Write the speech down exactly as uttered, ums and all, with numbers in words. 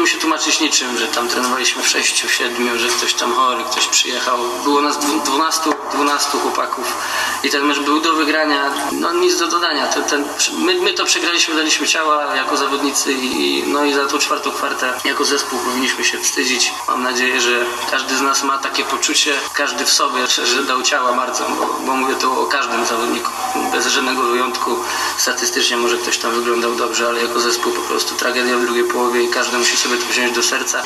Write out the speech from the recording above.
się tłumaczyć niczym, że tam trenowaliśmy w sześciu, siedmiu, że ktoś tam chory, ktoś przyjechał. Było nas dwunastu, dwunastu chłopaków i ten mecz był do wygrania, no nic do dodania. Ten, ten, my, my to przegraliśmy, daliśmy ciała jako zawodnicy i, no i za tą czwartą kwartę jako zespół powinniśmy się wstydzić. Mam nadzieję, że każdy z nas ma takie poczucie, każdy w sobie, że dał ciała bardzo, bo, bo mówię to o każdym zawodniku, bez żadnego wyjątku. Statystycznie może ktoś tam wyglądał dobrze, ale jako zespół po prostu tragedia w drugiej połowie i każdy musi sobie to wziąć do serca.